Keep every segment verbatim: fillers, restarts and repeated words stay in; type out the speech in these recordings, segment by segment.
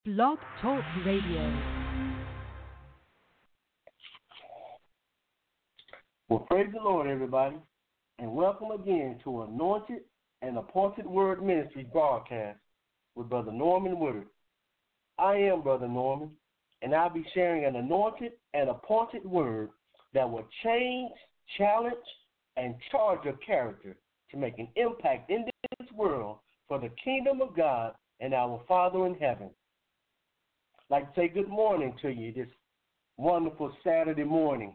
Blog Talk Radio. Well, praise the Lord, everybody, and welcome again to Anointed and Appointed Word Ministry broadcast with Brother Norman Woodard. I am Brother Norman, and I'll be sharing an anointed and appointed word that will change, challenge, and charge your character to make an impact in this world for the kingdom of God and our Father in heaven. I'd like to say good morning to you this wonderful Saturday morning.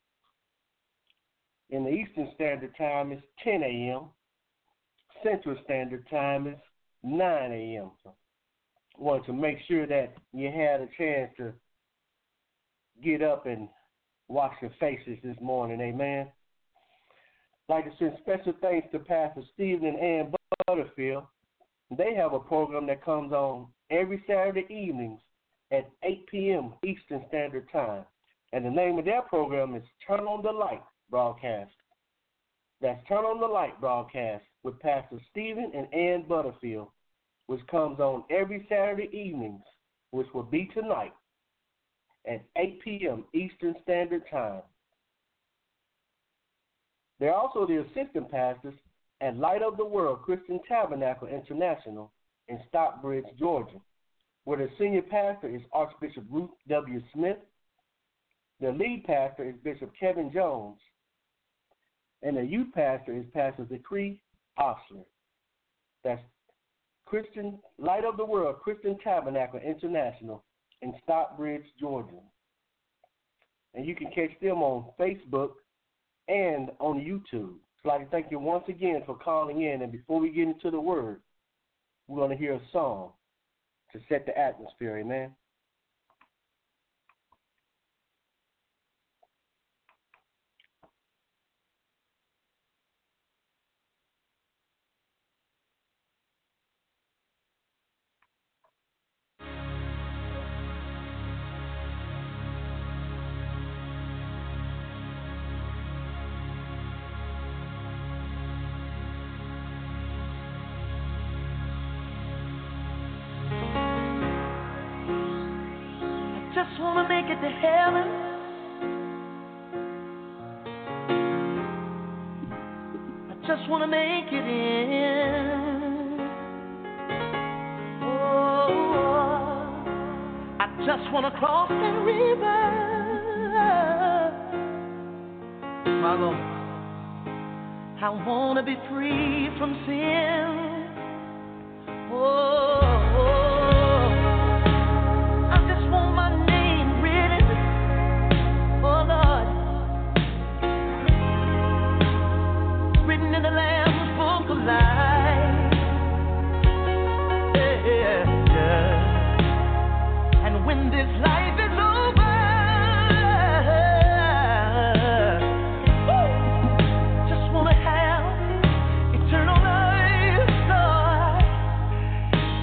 In the Eastern Standard Time, it's ten a.m. Central Standard Time is nine a.m. So I wanted to make sure that you had a chance to get up and wash your faces this morning. Amen. I'd like to send special thanks to Pastor Stephen and Ann Butterfield. They have a program that comes on every Saturday evenings at eight p.m. Eastern Standard Time. And the name of their program is Turn on the Light broadcast. That's Turn on the Light broadcast with Pastor Stephen and Ann Butterfield, which comes on every Saturday evenings, which will be tonight at eight p.m. Eastern Standard Time. They're also the assistant pastors at Light of the World Christian Tabernacle International in Stockbridge, Georgia, where the senior pastor is Archbishop Ruth W. Smith. The lead pastor is Bishop Kevin Jones. And the youth pastor is Pastor Zachary Osler. That's Christian Light of the World Christian Tabernacle International in Stockbridge, Georgia. And you can catch them on Facebook and on YouTube. So I'd like to thank you once again for calling in. And before we get into the word, we're going to hear a song to set the atmosphere, amen. Just wanna make it to heaven. I just wanna make it in. Oh, I just wanna cross that river. My Lord, I wanna be free from sin. Oh. In the Lamb's Book of Life, yeah, yeah. And when this life is over, woo, just wanna have eternal life, Lord.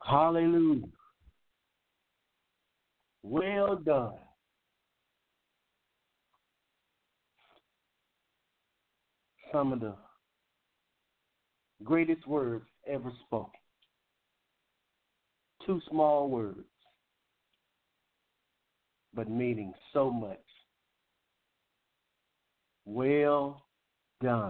Hallelujah. Well done. Some of the greatest words ever spoken. Two small words, but meaning so much. Well done.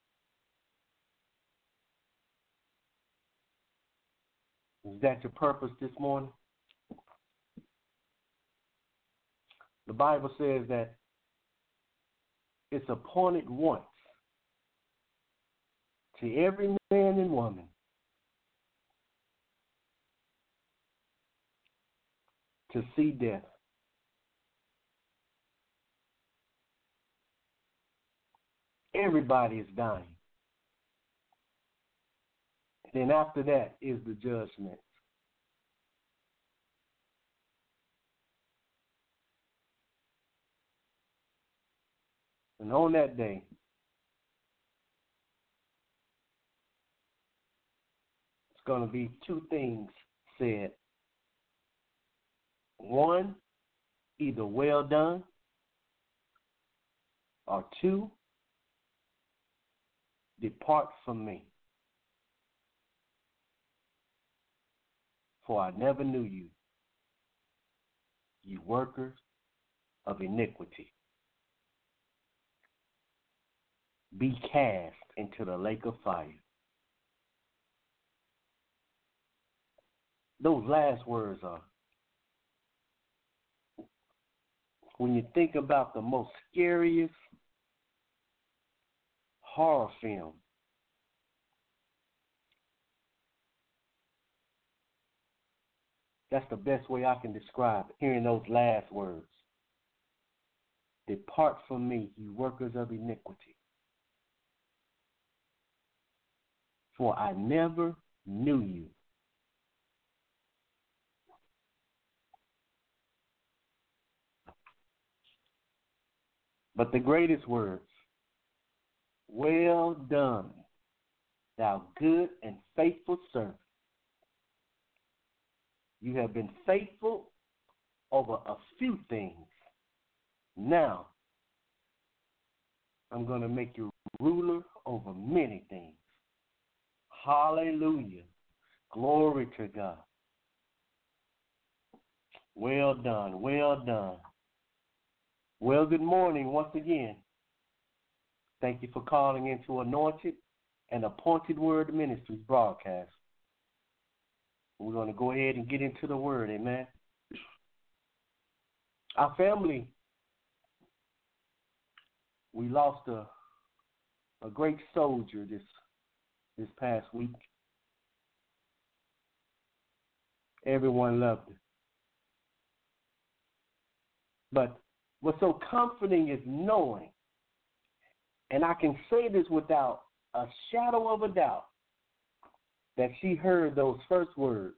Is that your purpose this morning? The Bible says that it's appointed once to every man and woman to see death. Everybody is dying. Then after that is the judgment. And on that day, it's going to be two things said. One, either well done, or two, depart from me, for I never knew you, you workers of iniquity. Be cast into the lake of fire. Those last words are, when you think about the most scariest horror film, that's the best way I can describe it, hearing those last words. Depart from me, you workers of iniquity, for I never knew you. But the greatest words, well done, thou good and faithful servant. You have been faithful over a few things. Now, I'm going to make you ruler over many things. Hallelujah. Glory to God. Well done, well done. Well, good morning once again. Thank you for calling into Anointed and Appointed Word Ministries broadcast. We're going to go ahead and get into the word, amen. Our family, we lost a a great soldier this this past week. Everyone loved him. But what's so comforting is knowing, and I can say this without a shadow of a doubt, that she heard those first words,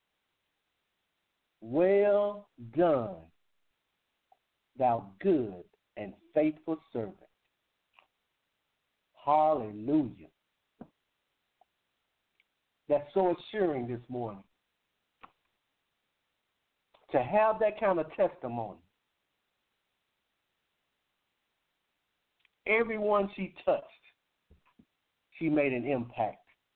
well done, thou good and faithful servant. Hallelujah. That's so assuring this morning. To have that kind of testimony. Everyone she touched, she made an impact.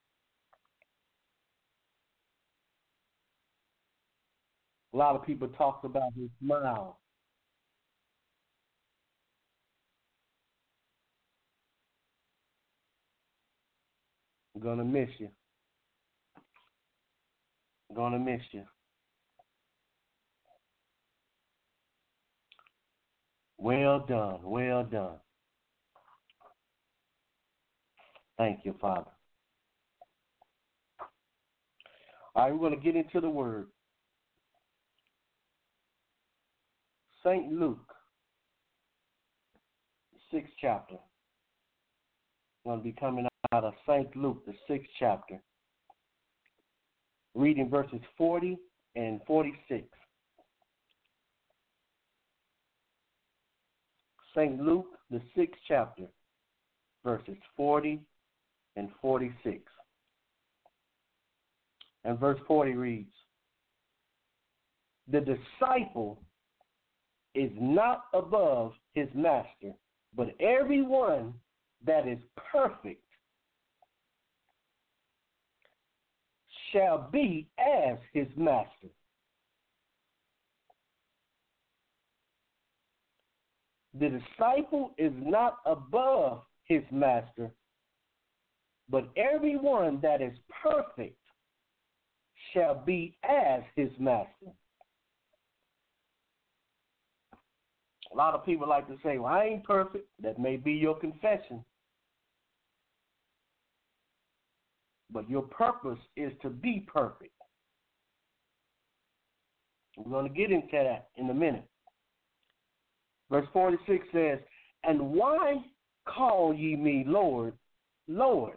A lot of people talk about her smile. I'm going to miss you. I'm going to miss you. Well done, well done. Thank you, Father. All right, we're going to get into the word. Saint Luke, sixth chapter. We're going to be coming out of Saint Luke, the sixth chapter, reading verses forty and forty-six. Saint Luke, the sixth chapter, verses forty and forty-six. And verse forty reads, the disciple is not above his master, but everyone that is perfect shall be as his master. The disciple is not above his master, but everyone that is perfect shall be as his master. A lot of people like to say, well, I ain't perfect. That may be your confession. But your purpose is to be perfect. We're going to get into that in a minute. Verse forty-six says, and why call ye me Lord, Lord,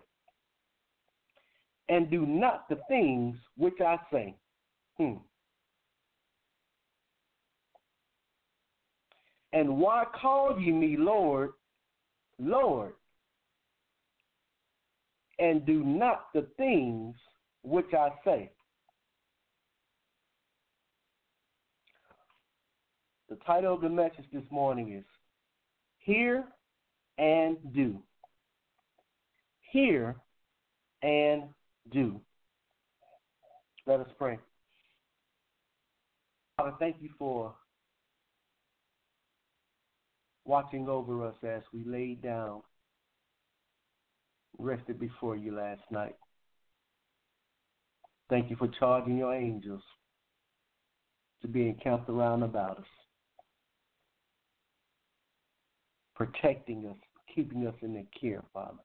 and do not the things which I say? Hmm. And why call ye me Lord, Lord, and do not the things which I say? The title of the message this morning is Hear and Do. Hear and Do. Let us pray. Father, thank you for watching over us as we laid down, rested before you last night. Thank you for charging your angels to be encamped around about us, protecting us, keeping us in their care, Father,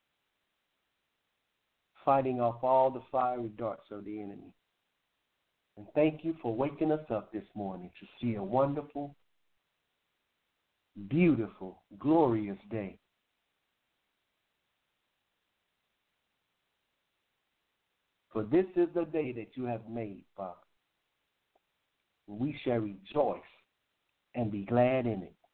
fighting off all the fiery darts of the enemy. And thank you for waking us up this morning to see a wonderful, beautiful, glorious day. For this is the day that you have made, Father. We shall rejoice and be glad in it.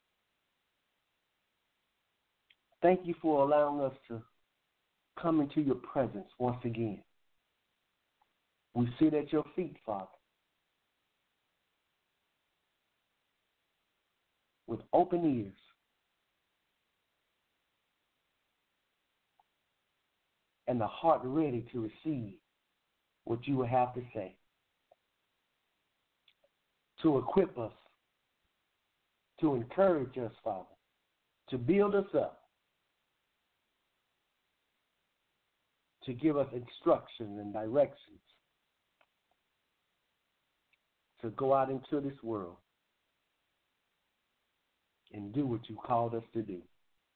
Thank you for allowing us to come into your presence once again. We sit at your feet, Father, with open ears, and the heart ready to receive what you will have to say, to equip us, to encourage us, Father, to build us up, to give us instruction and directions to go out into this world and do what you called us to do.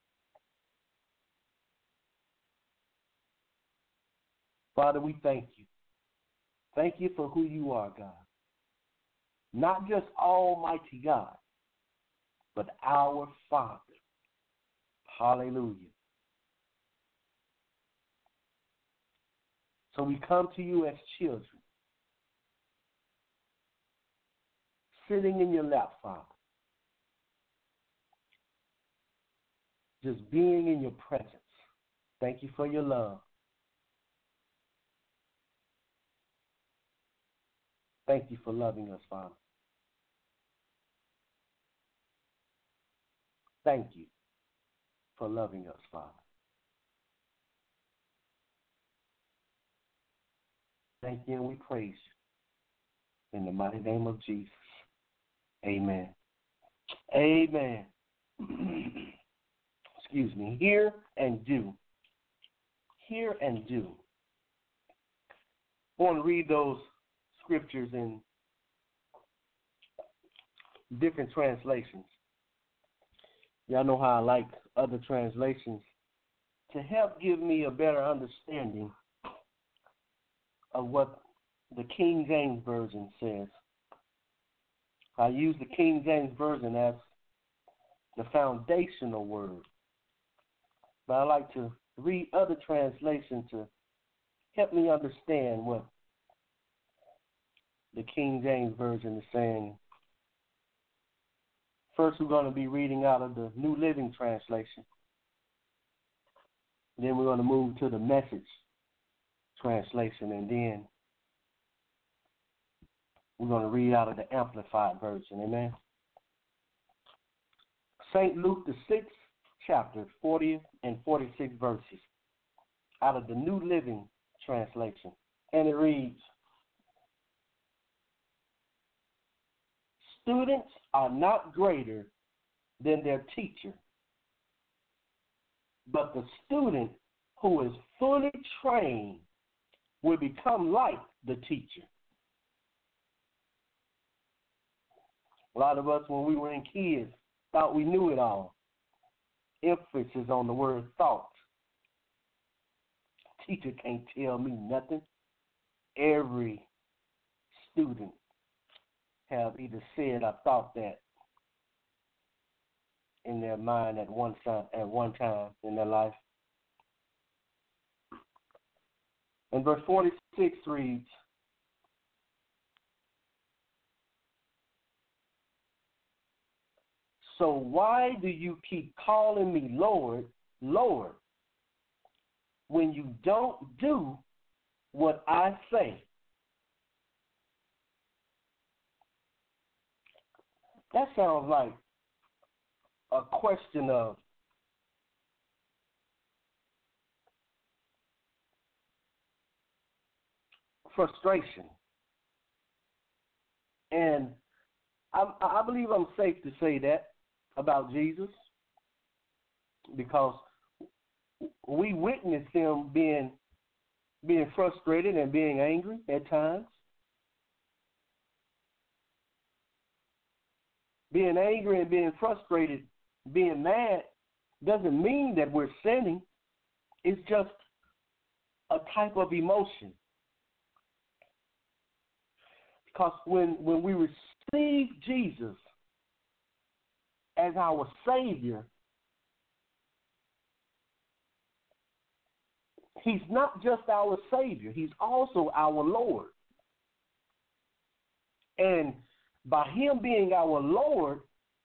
Father, we thank you. Thank you for who you are, God. Not just Almighty God, but our Father. Hallelujah. So we come to you as children, sitting in your lap, Father, just being in your presence. Thank you for your love. Thank you for loving us, Father. Thank you for loving us, Father. Thank you and we praise you. In the mighty name of Jesus. Amen. Amen. Excuse me. Hear and do. Hear and do. I want to read those scriptures in different translations. Y'all know how I like other translations to help give me a better understanding of what the King James Version says. I use the King James Version as the foundational word, but I like to read other translations to help me understand what the King James Version is saying. First, we're going to be reading out of the New Living Translation. Then we're going to move to the Message Translation, and then We're going to read out of the Amplified Version, amen. Saint Luke, the sixth chapter, fortieth and forty-sixth verses, out of the New Living Translation. And it reads, students are not greater than their teacher, but the student who is fully trained will become like the teacher. A lot of us, when we were in kids, thought we knew it all. Emphasis on the word thought. Teacher can't tell me nothing. Every student have either said or thought that in their mind at one time, at one time in their life. And verse forty-six reads, so why do you keep calling me Lord, Lord, when you don't do what I say? That sounds like a question of frustration. And I, I believe I'm safe to say that about Jesus, because we witnessed him being being frustrated and being angry at times. Being angry and being frustrated, being mad, doesn't mean that we're sinning. It's just a type of emotion. Because when, when we receive Jesus as our Savior, he's not just our Savior, he's also our Lord. And by him being our Lord,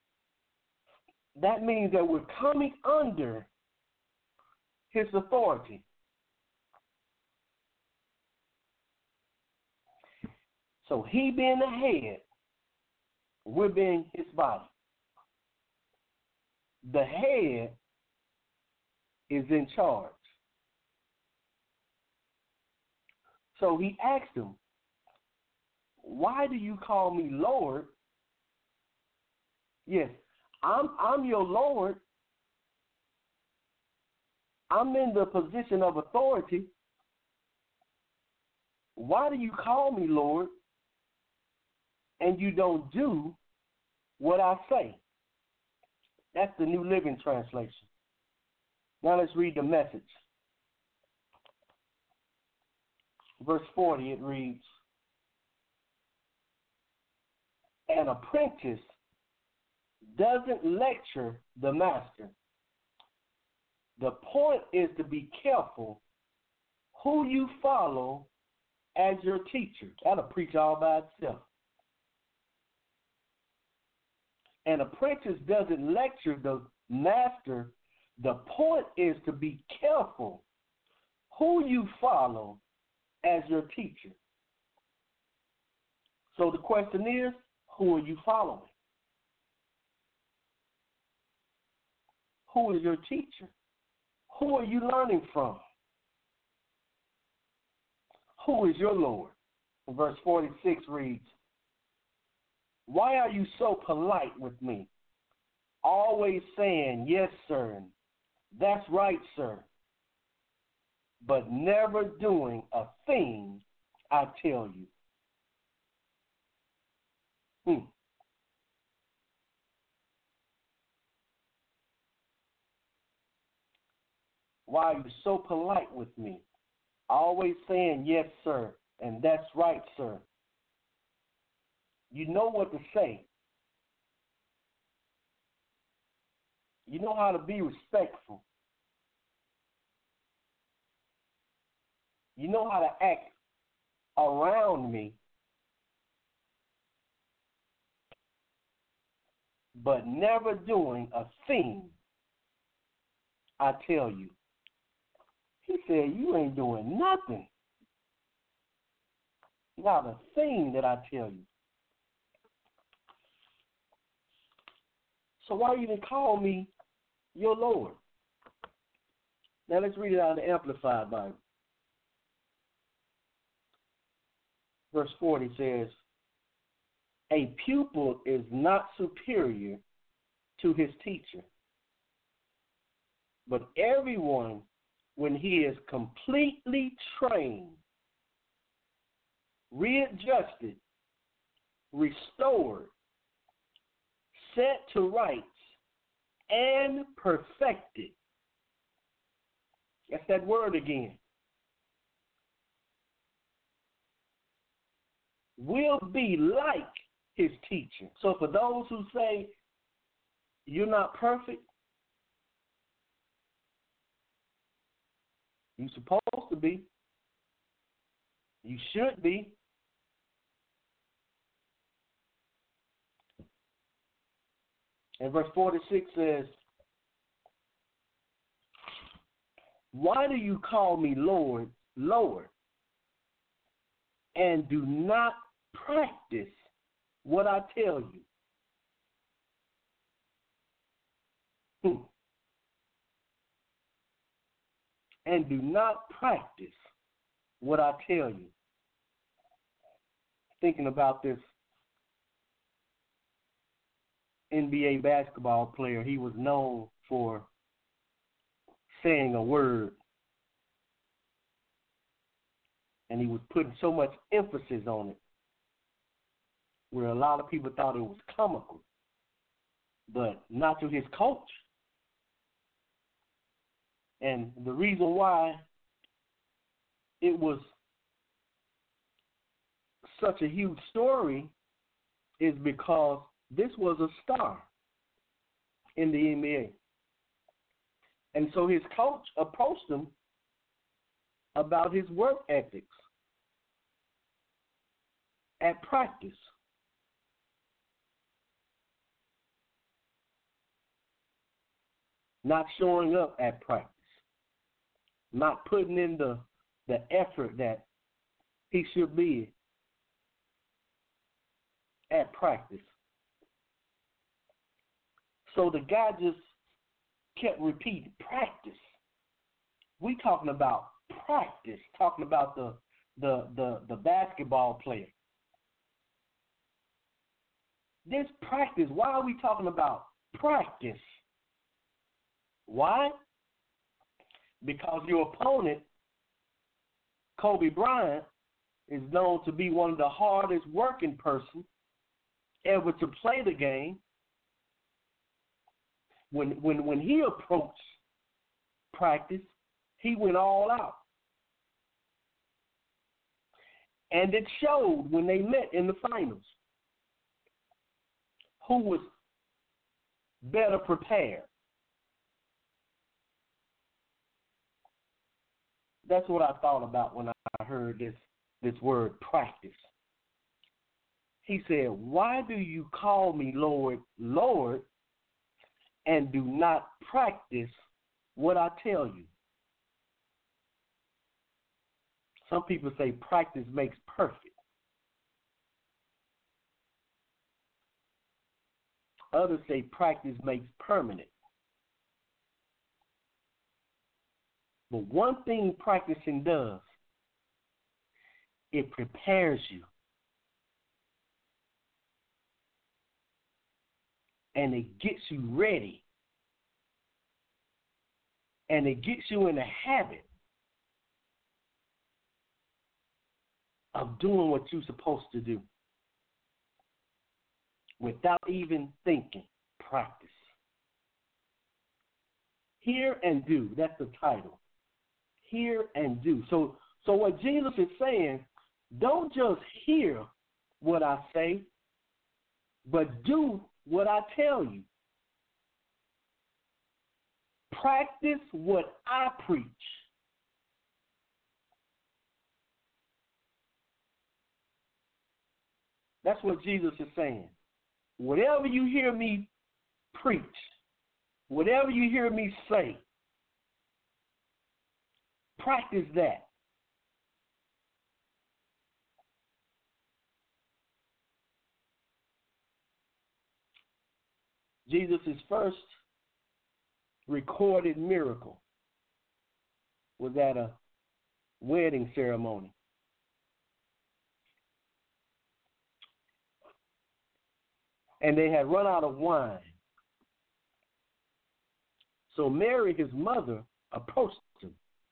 that means that we're coming under his authority. So he being the head, we're being his body. The head is in charge. So he asked him, why do you call me Lord? Yes, I'm I'm your Lord. I'm in the position of authority. Why do you call me Lord and you don't do what I say? That's the New Living Translation. Now let's read the Message. Verse forty, it reads, an apprentice doesn't lecture the master. The point is to be careful who you follow as your teacher. That'll preach all by itself. An apprentice doesn't lecture the master. The point is to be careful who you follow as your teacher. So the question is, who are you following? Who is your teacher? Who are you learning from? Who is your Lord? Verse forty-six reads, why are you so polite with me? Always saying, yes, sir, and that's right, sir, but never doing a thing I tell you. Hmm. Why are you so polite with me? Always saying, yes, sir, and that's right, sir. You know what to say. You know how to be respectful. You know how to act around me, but never doing a thing I tell you. He said, you ain't doing nothing. Not a thing that I tell you. So why even call me your Lord? Now let's read it out of the Amplified Bible. Verse forty says, a pupil is not superior to his teacher, but everyone, when he is completely trained, readjusted, restored, set to rights, and perfected. That's that word again. Will be like his teacher. So for those who say you're not perfect, you're supposed to be. You should be. And verse forty-six says, why do you call me Lord, Lord, and do not practice what I tell you? Hmm. And do not practice what I tell you. Thinking about this N B A basketball player, he was known for saying a word, and he was putting so much emphasis on it, where a lot of people thought it was comical, but not to his coach. And the reason why it was such a huge story is because this was a star in the N B A. And so his coach approached him about his work ethics at practice. Not showing up at practice. Not putting in the, the effort that he should be at practice. So the guy just kept repeating, practice. We talking about practice, talking about the the the, the basketball player. This practice, why are we talking about practice? Why? Because your opponent, Kobe Bryant, is known to be one of the hardest working persons ever to play the game. When when when he approached practice, he went all out. And it showed when they met in the finals who was better prepared. That's what I thought about when I heard this, this word practice. He said, why do you call me Lord, Lord, and do not practice what I tell you? Some people say practice makes perfect. Others say practice makes permanent. But one thing practicing does, it prepares you. And it gets you ready. And it gets you in the habit of doing what you're supposed to do without even thinking. Practice. Hear and do. That's the title. Hear and do. So, so what Jesus is saying, don't just hear what I say, but do what I tell you. Practice what I preach. That's what Jesus is saying. Whatever you hear me preach, whatever you hear me say, practice that. Jesus' first recorded miracle was at a wedding ceremony. And they had run out of wine. So Mary, his mother, approached him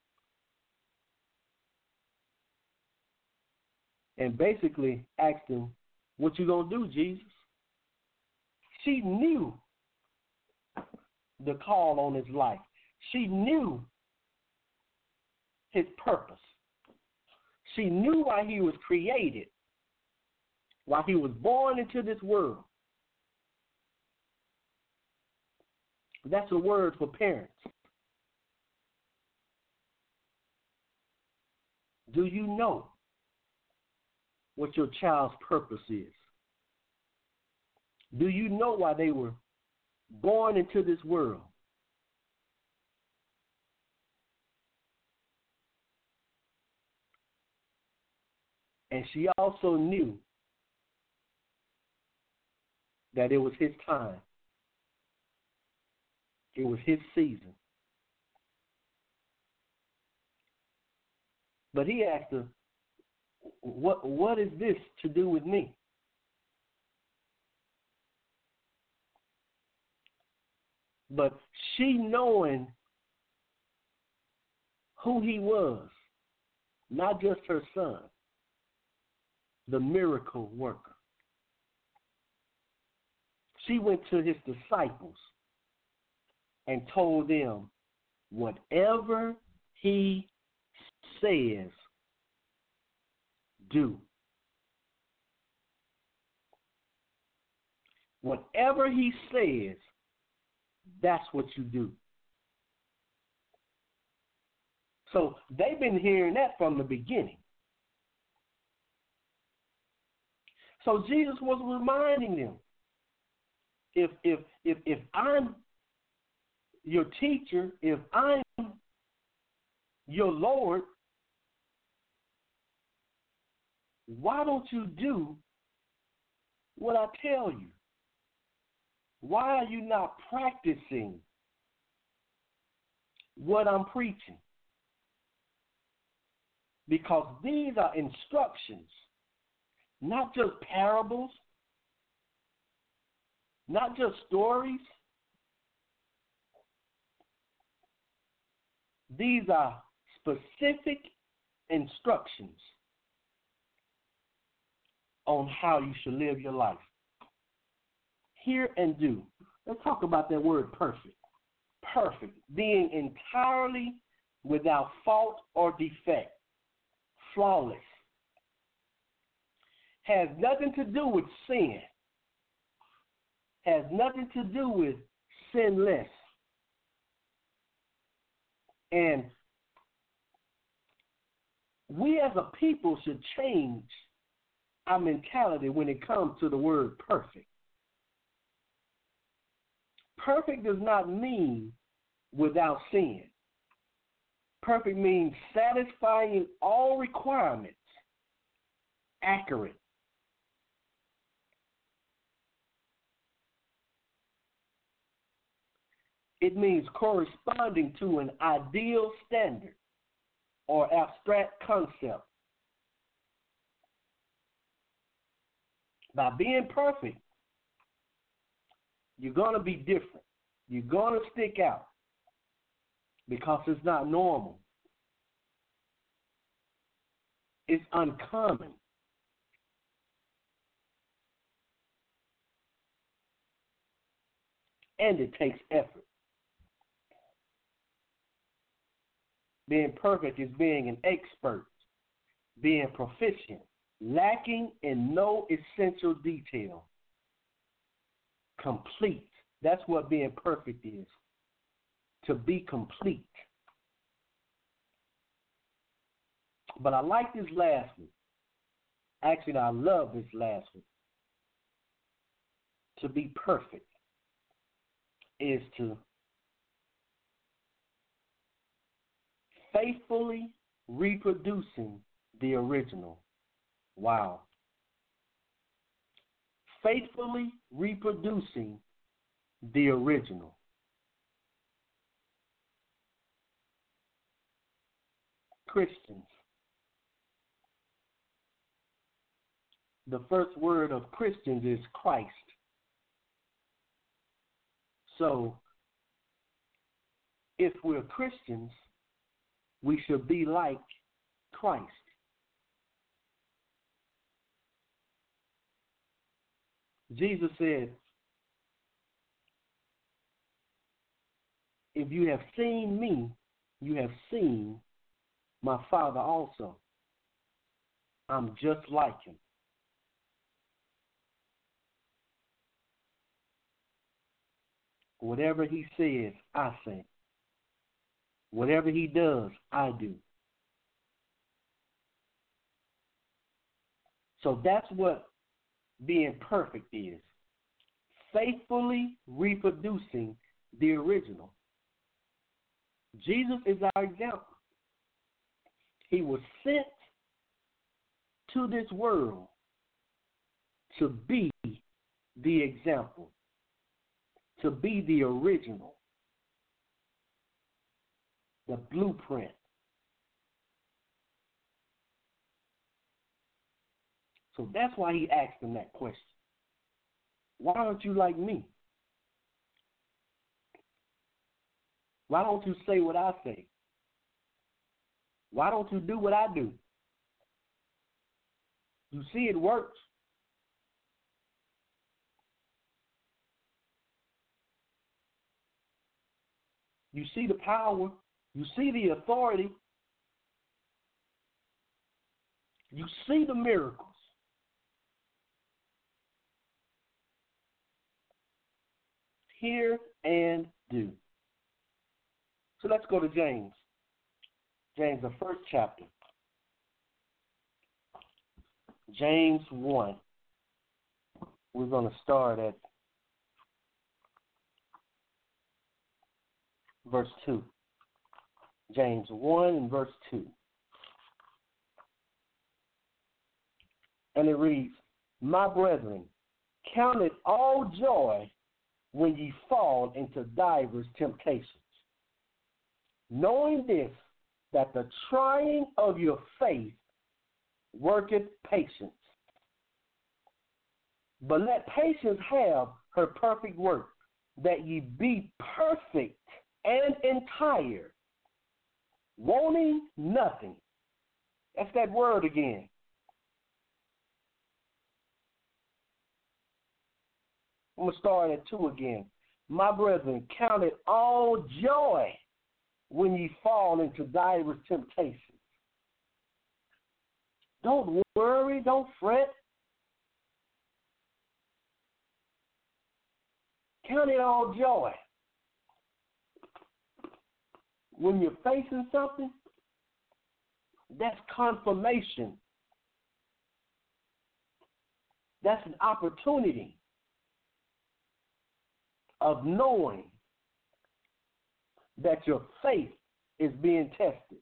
and basically asked him, "What you gonna do, Jesus?" She knew the call on his life. She knew his purpose. She knew why he was created, why he was born into this world. That's a word for parents. Do you know what your child's purpose is? Do you know why they were born into this world? And she also knew that it was his time. It was his season. But he asked her, what, what is this to do with me? But she, knowing who he was, not just her son, the miracle worker, she went to his disciples and told them, whatever he says, do. Whatever he says, that's what you do. So they've been hearing that from the beginning. So Jesus was reminding them, if if if if I'm your teacher, if I'm your Lord, why don't you do what I tell you? Why are you not practicing what I'm preaching? Because these are instructions, not just parables, not just stories. These are specific instructions on how you should live your life. Hear and do. Let's talk about that word perfect. Perfect, being entirely without fault or defect, flawless. Has nothing to do with sin. Has nothing to do with sinless. And we as a people should change our mentality when it comes to the word perfect. Perfect does not mean without sin. Perfect means satisfying all requirements, accurate. It means corresponding to an ideal standard or abstract concept. By being perfect, you're going to be different. You're going to stick out because it's not normal. It's uncommon. And it takes effort. Being perfect is being an expert, being proficient, lacking in no essential detail. Complete. That's what being perfect is. To be complete. But I like this last one. Actually, I love this last one. To be perfect is to faithfully reproducing the original. Wow. Faithfully reproducing the original. Christians. The first word of Christians is Christ. So, if we're Christians, we should be like Christ. Jesus said, if you have seen me, you have seen my Father also. I'm just like him. Whatever he says, I say. Whatever he does, I do. So that's what being perfect is. Faithfully reproducing the original. Jesus is our example. He was sent to this world to be the example, to be the original, the blueprint. So that's why he asked him that question. Why aren't you like me? Why don't you say what I say? Why don't you do what I do? You see it works. You see the power. You see the authority. You see the miracles. Hear and do. So let's go to James. James, the first chapter. James one. We're going to start at verse two. James one and verse two. And it reads, my brethren, count it all joy when ye fall into divers temptations, knowing this, that the trying of your faith worketh patience. But let patience have her perfect work, that ye be perfect and entire, wanting nothing. That's that word again. I'm going to start at two again. My brethren, count it all joy when ye fall into divers temptations. Don't worry, don't fret. Count it all joy. When you're facing something, that's confirmation. That's an opportunity of knowing that your faith is being tested.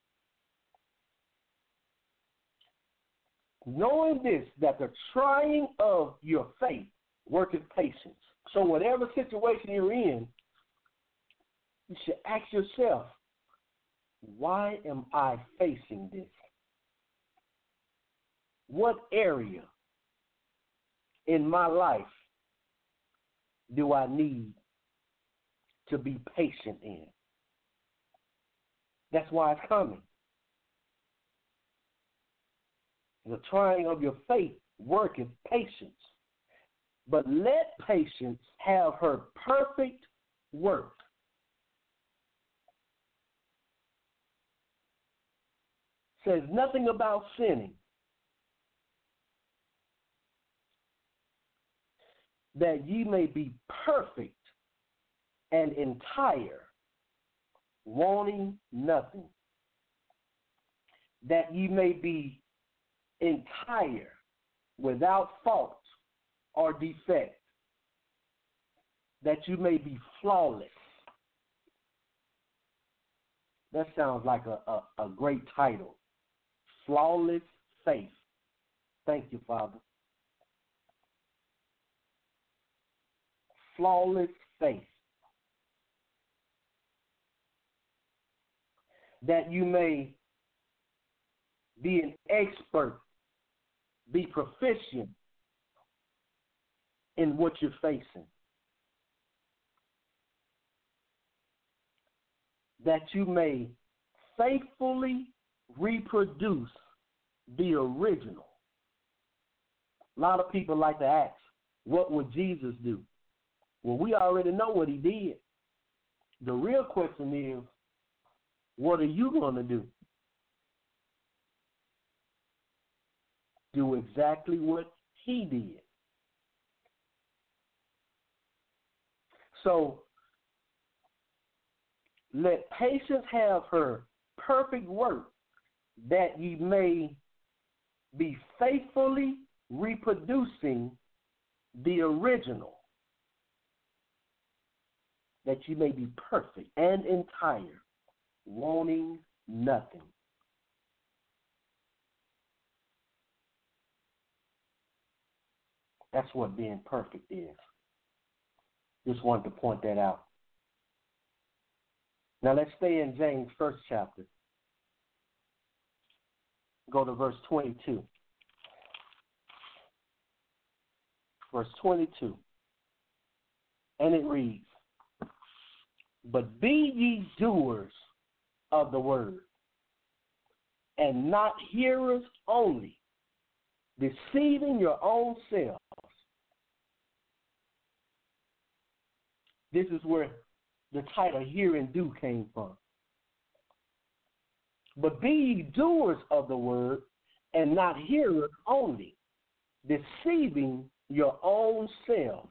Knowing this, that the trying of your faith worketh patience. So whatever situation you're in, you should ask yourself, why am I facing this? What area in my life do I need to be patient in? That's why it's coming. The trying of your faith worketh patience. But let patience have her perfect work. Says nothing about sinning. That ye may be perfect and entire, wanting nothing. That ye may be entire, without fault or defect. That you may be flawless. That sounds like a, a, a great title. Flawless faith. Thank you, Father. Flawless faith. that you may be an expert, be proficient in what you're facing. That you may faithfully reproduce the original. A lot of people like to ask, what would Jesus do? Well, we already know what he did. The real question is, what are you going to do? Do exactly what he did. So, let patience have her perfect work, that ye may be faithfully reproducing the original, that you may be perfect and entire, wanting nothing. That's what being perfect is. Just wanted to point that out. Now let's stay in James' first chapter. Go to verse twenty-two. Verse twenty-two. And it reads, but be ye doers of the word, and not hearers only, deceiving your own selves. This is where the title hear and do came from. But be ye doers of the word, and not hearers only, deceiving your own selves.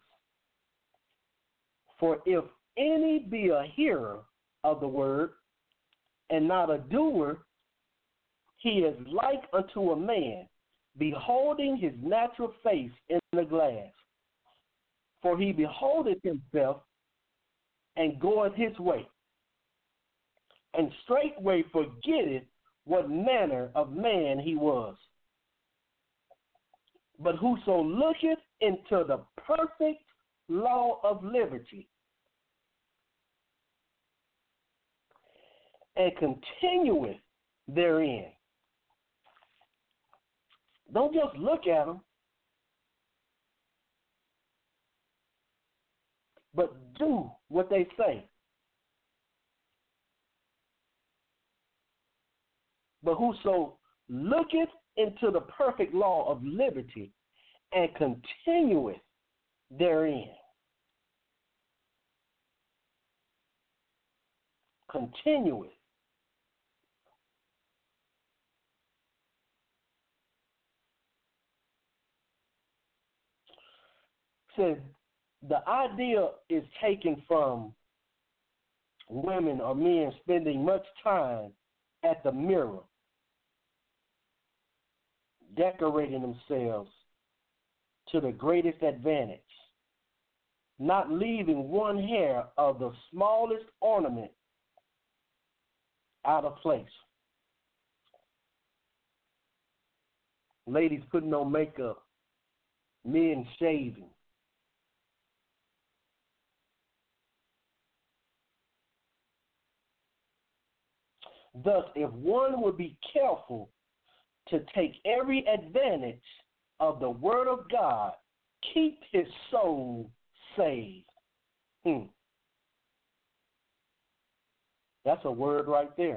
For if any be a hearer of the word, and not a doer, he is like unto a man beholding his natural face in the glass. For he beholdeth himself, and goeth his way, and straightway forgetteth what manner of man he was. But whoso looketh into the perfect law of liberty, and continueth therein. Don't just look at them, but do what they say. But whoso looketh into the perfect law of liberty and continueth therein. Continueth. Says the idea is taken from women or men spending much time at the mirror, decorating themselves to the greatest advantage, not leaving one hair of the smallest ornament out of place. Ladies putting on makeup, men shaving. Thus, if one would be careful to take every advantage of the word of God, keep his soul saved. Hmm. That's a word right there.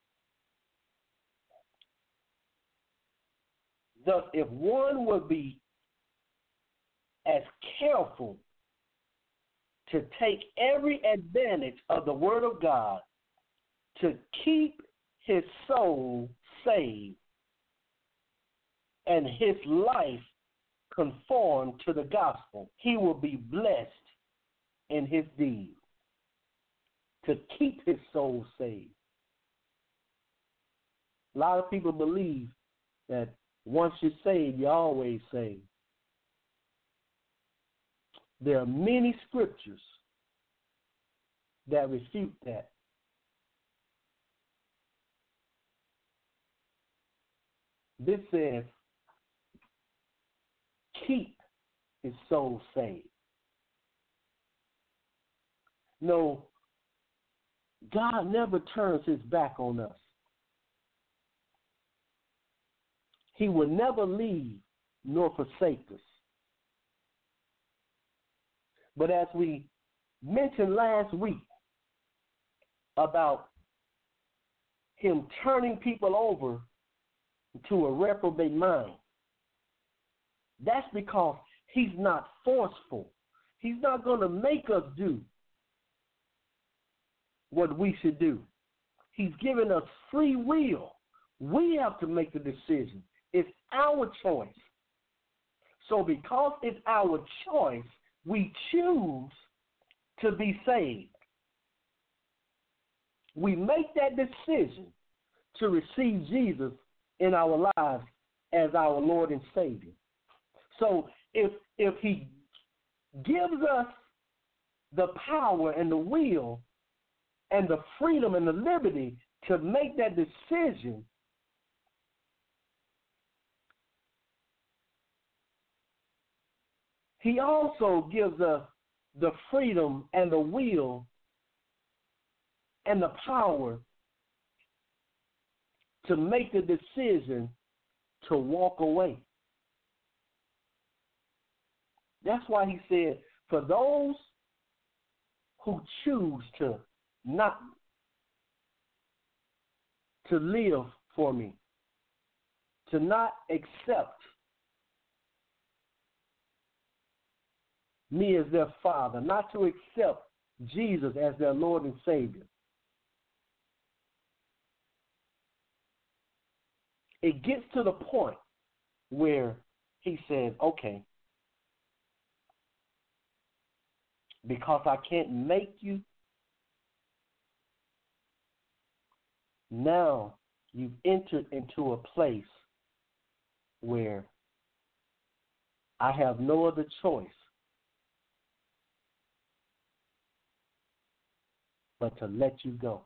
Thus, if one would be as careful to take every advantage of the word of God, to keep his soul saved and his life conformed to the gospel, he will be blessed in his deed. To keep his soul saved. A lot of people believe that once you're saved, you're always saved. There are many scriptures that refute that. This says, keep his soul saved. No, God never turns his back on us. He will never leave nor forsake us. But as we mentioned last week about him turning people over to a reprobate mind, that's because he's not forceful. He's not going to make us do what we should do. He's given us free will. We have to make the decision. It's our choice. So because it's our choice, we choose to be saved. We make that decision to receive Jesus in our lives as our Lord and Savior. So if if he gives us the power and the will and the freedom and the liberty to make that decision, he also gives us the freedom and the will and the power to make the decision to walk away. That's why he said, for those who choose to not to live for me, to not accept me as their Father, not to accept Jesus as their Lord and Savior. It gets to the point where he says, okay, because I can't make you, now you've entered into a place where I have no other choice but to let you go.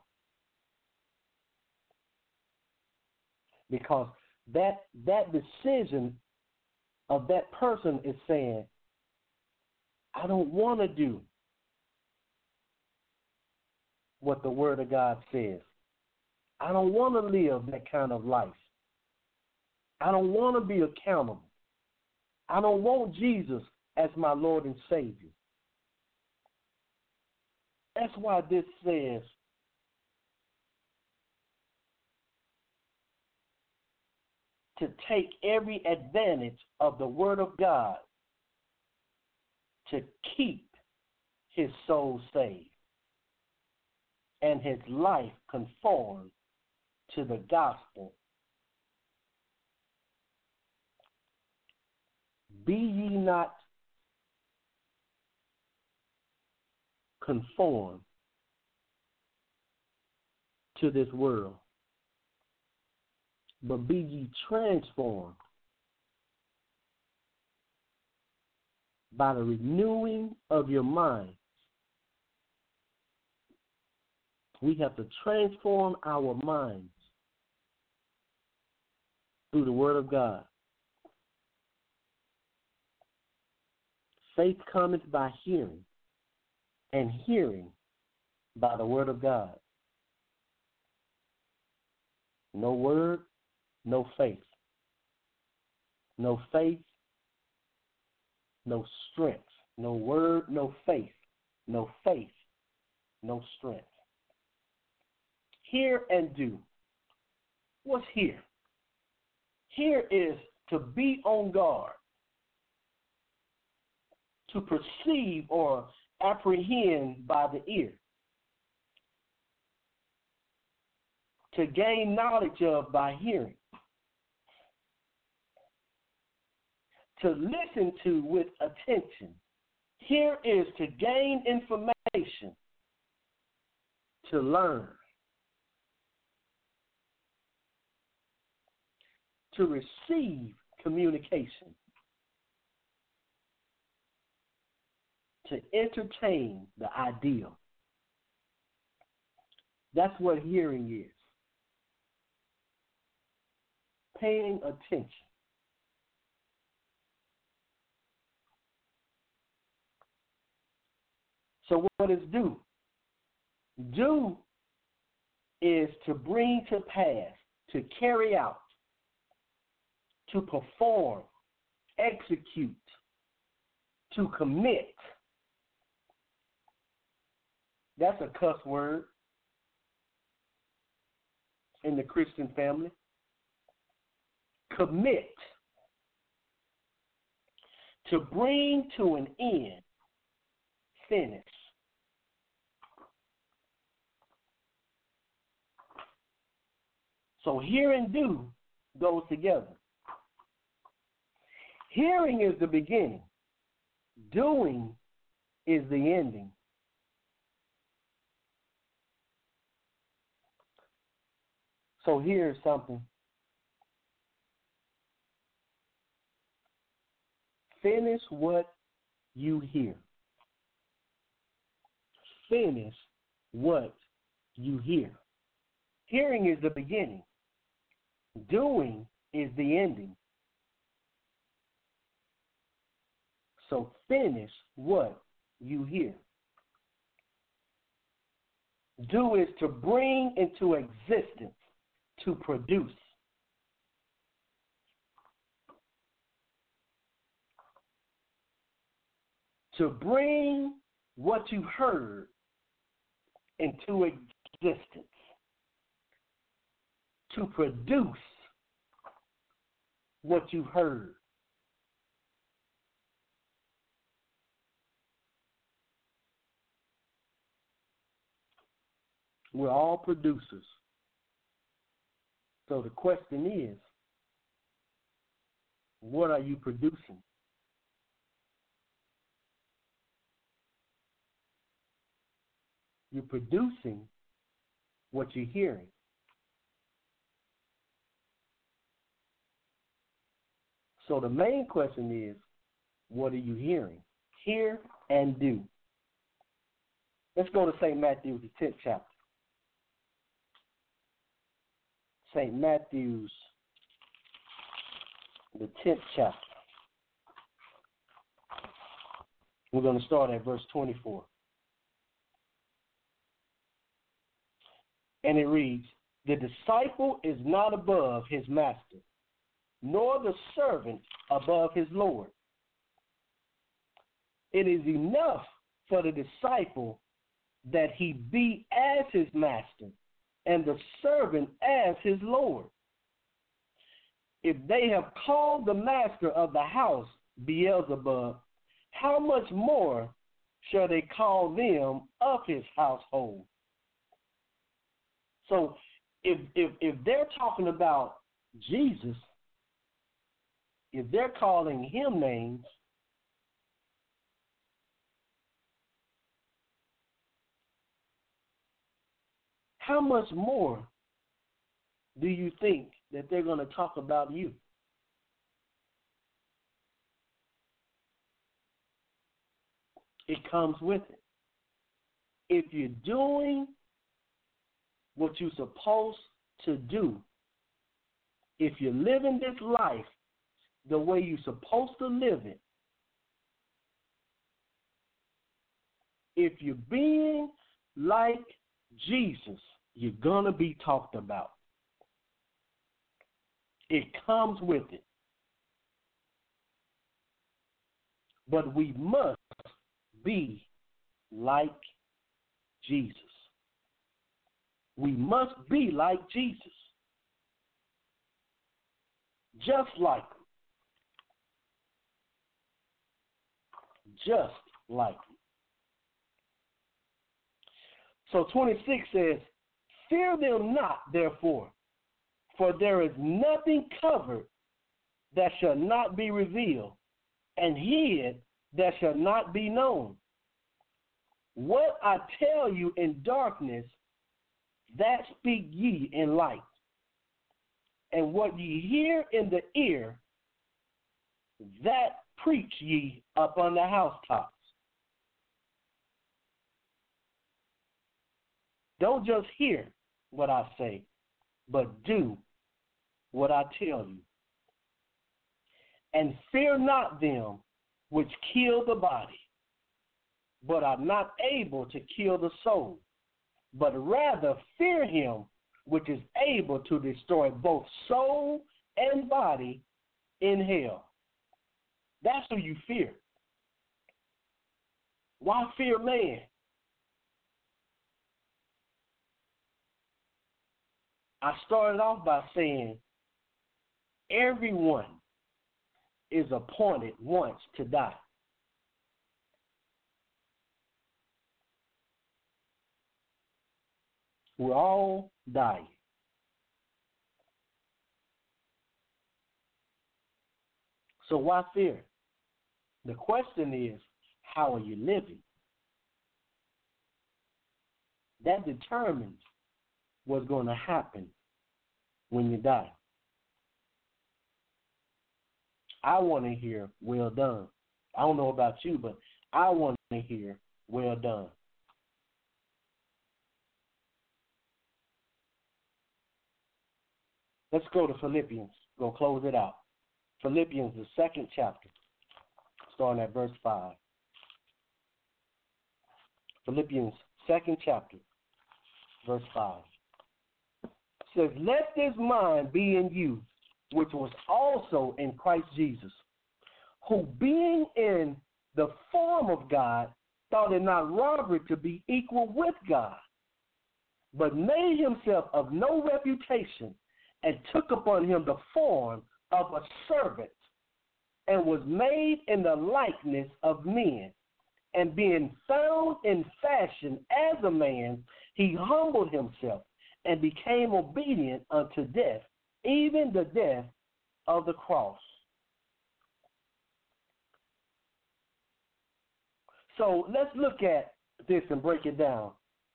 Because that that decision of that person is saying, I don't want to do what the Word of God says. I don't want to live that kind of life. I don't want to be accountable. I don't want Jesus as my Lord and Savior. That's why this says, to take every advantage of the Word of God to keep his soul saved and his life conformed to the gospel. Be ye not conformed to this world, but be ye transformed by the renewing of your mind. We have to transform our minds through the Word of God. Faith cometh by hearing, and hearing by the Word of God. No word, no faith. No faith, no strength. No word, no faith. No faith, no strength. Hear and do. What's here? Here is to be on guard, to perceive or apprehend by the ear, to gain knowledge of by hearing, to listen to with attention. Here is to gain information, to learn, to receive communication, to entertain the ideal. That's what hearing is. Paying attention. So what is do? Do is to bring to pass, to carry out, to perform, execute, to commit. That's a cuss word in the Christian family. Commit. To bring to an end. Finish. So hear and do goes together. Hearing is the beginning. Doing is the ending. So here's something. Finish what you hear. Finish what you hear. Hearing is the beginning. Doing is the ending. So finish what you hear. Do is to bring into existence, to produce. To bring what you heard into existence. To produce what you heard. We're all producers. So the question is, what are you producing? You're producing what you're hearing. So the main question is, what are you hearing? Hear and do. Let's go to Saint Matthew's, the tenth chapter. Saint Matthew's, the tenth chapter. We're going to start at verse twenty-four. And it reads, the disciple is not above his master, nor the servant above his Lord. It is enough for the disciple that he be as his master, and the servant as his Lord. If they have called the master of the house Beelzebub, how much more shall they call them of his household? So if if if they're talking about Jesus, if they're calling him names, how much more do you think that they're going to talk about you? It comes with it. If you're doing what you're supposed to do, if you're living this life the way you're supposed to live it, if you're being like Jesus, you're going to be talked about. It comes with it. But we must be like Jesus. We must be like Jesus. Just like him. Just like him. So twenty-six says, fear them not, therefore, for there is nothing covered that shall not be revealed, and hid that shall not be known. What I tell you in darkness, that speak ye in light. And what ye hear in the ear, that preach ye up on the housetops. Don't just hear what I say, but do what I tell you. And fear not them which kill the body, but are not able to kill the soul, but rather fear him which is able to destroy both soul and body in hell. That's who you fear. Why fear man? I started off by saying everyone is appointed once to die. We're all dying. So why fear? The question is, how are you living? That determines what's going to happen when you die. I want to hear, well done. I don't know about you, but I want to hear, well done. Let's go to Philippians. We'll close it out. Philippians, the second chapter, starting at verse five. Philippians, second chapter, verse five. It says, let this mind be in you, which was also in Christ Jesus, who being in the form of God, thought it not robbery to be equal with God, but made himself of no reputation, and took upon him the form of a servant, and was made in the likeness of men. And being found in fashion as a man, he humbled himself and became obedient unto death, even the death of the cross. So let's look at this and break it down.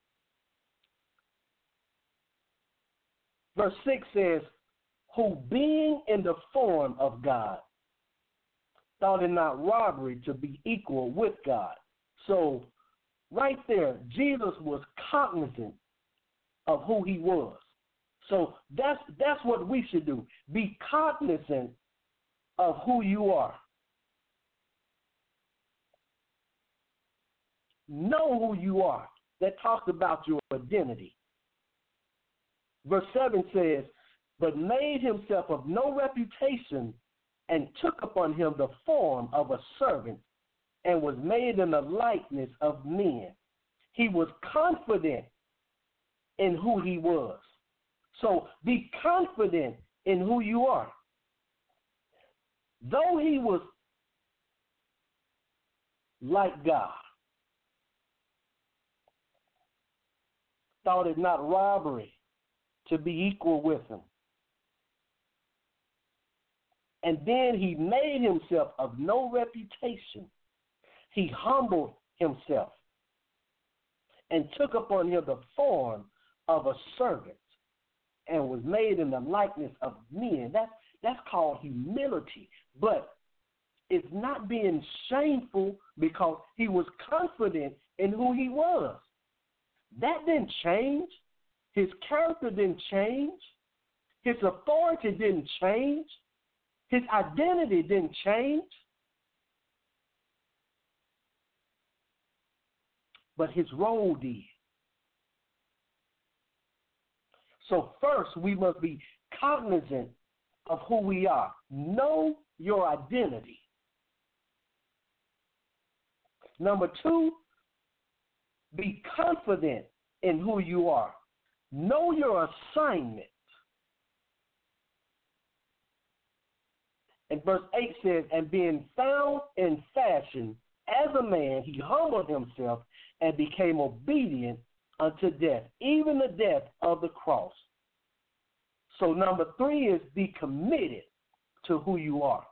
Verse six says, who being in the form of God, thought it not robbery to be equal with God. So right there, Jesus was cognizant of who he was. So that's that's what we should do. Be cognizant of who you are. Know who you are. That talks about your identity. Verse seven says, but made himself of no reputation, and took upon him the form of a servant, and was made in the likeness of men. He was confident in who he was. So be confident in who you are. Though he was like God, thought it not robbery to be equal with him. And then he made himself of no reputation. He humbled himself and took upon him the form of a servant, and was made in the likeness of men. That's, that's called humility. But it's not being shameful, because he was confident in who he was. That didn't change. His character didn't change. His authority didn't change. His identity didn't change. But his role did. So first, we must be cognizant of who we are. Know your identity. Number two, be confident in who you are. Know your assignment. And verse eight says, and being found in fashion as a man, he humbled himself and became obedient unto death, even the death of the cross. So number three is be committed to who you are.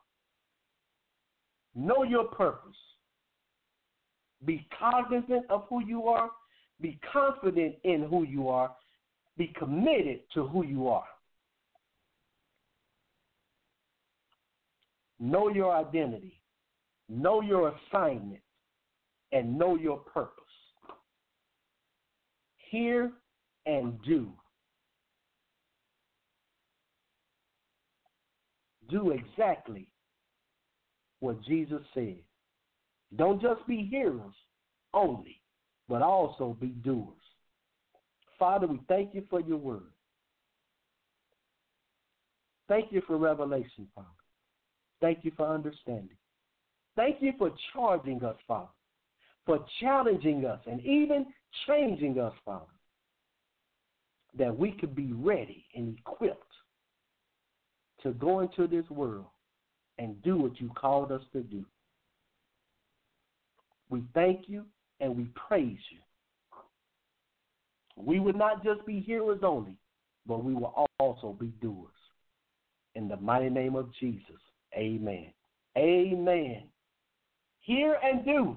Know your purpose. Be cognizant of who you are. Be confident in who you are. Be committed to who you are. Know your identity. Know your assignment. And know your purpose. Hear and do. Do exactly what Jesus said. Don't just be hearers only, but also be doers. Father, we thank you for your word. Thank you for revelation, Father. Thank you for understanding. Thank you for charging us, Father, for challenging us and even changing us, Father, that we could be ready and equipped to go into this world and do what you called us to do. We thank you and we praise you. We would not just be hearers only, but we will also be doers. In the mighty name of Jesus, amen. Amen. Hear and do.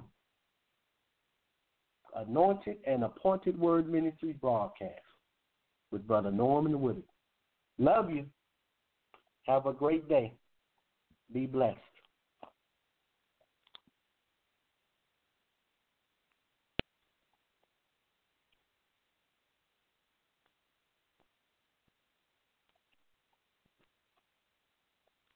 Anointed and Appointed Word Ministry broadcast with Brother Norman Woodard. Love you. Have a great day. Be blessed.